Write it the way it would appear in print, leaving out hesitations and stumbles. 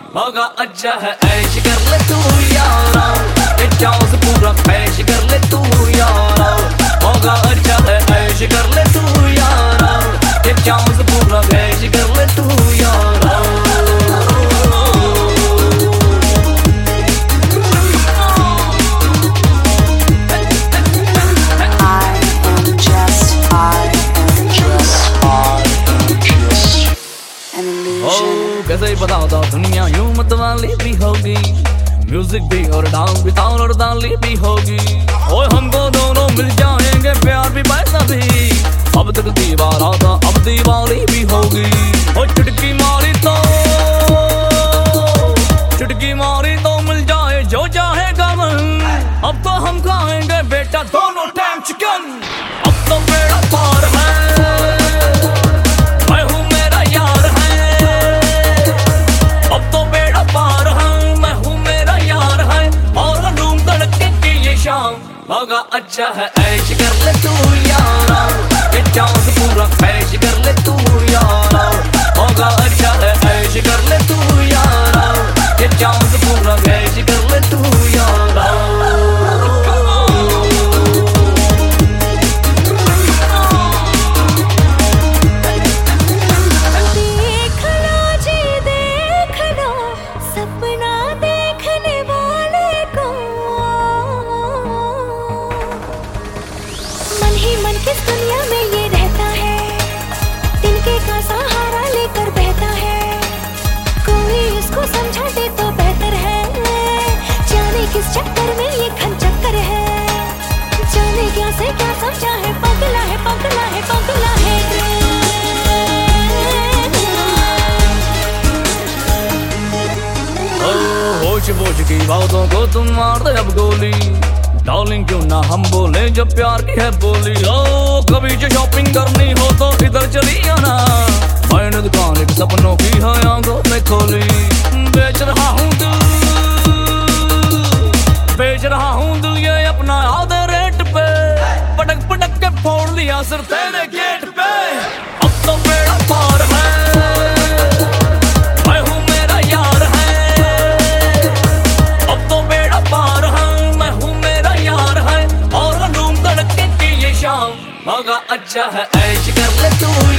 मौका अच्छा है ऐश कर ले तू यारा, ये चांस पूरा ऐश कर ले तू यारा। मौका अच्छा है ऐश कर ले तू यारा, ये चांस पूरा ऐश कर ले तू यारा। कैसे ही बताता दुनिया यूं मत वाली भी होगी, म्यूजिक भी और डांस भी ताल और ताली भी होगी। ओए हमको दोनों मिल जाएंगे, प्यार भी पैसा भी। अब तक दीवारा था अब दीवारी भी होगी। ओ चुटकी मारी तो मिल जाए जो चाहेगा मन। अब तो हम खाएंगे बेटा दोनों टाइम चिकन। अब तो बेड़ा पार है, मौका अच्छा है ऐश कर ले तू यारा, ये चांस पूरा ऐश कर ले तू यारा। मौका अच्छा है ऐश कर ले तू यारा, ये चांस पूरा ऐश कर ले तू यारा। किस दुनिया में ये रहता है, तिनके का सहारा लेकर बहता है। कोई इसको समझा दे तो बेहतर है, जाने किस चक्कर में ये खन चक्कर है। जाने क्या से क्या समझा है, पगला है पगला है पगला है। होश बोझ की बातों को तुम मार दे अब गोली। डार्लिंग क्यों ना हम बोले जब प्यार की है बोली। ओ कभी जो शॉपिंग करनी हो तो इधर चली आना, मैंने दुकान एक सपनों की है आंखों में खोली। बेच रहा हूँ दिल ये अपना आधे रेट पे, पटक पटक के फोड़ लिया सिर तेरे गेट पे। अब तो बेड़ा पार है, मैं हूँ मेरा यार है। अब तो बेड़ा पार है, मौका अच्छा है ऐश कर ले तू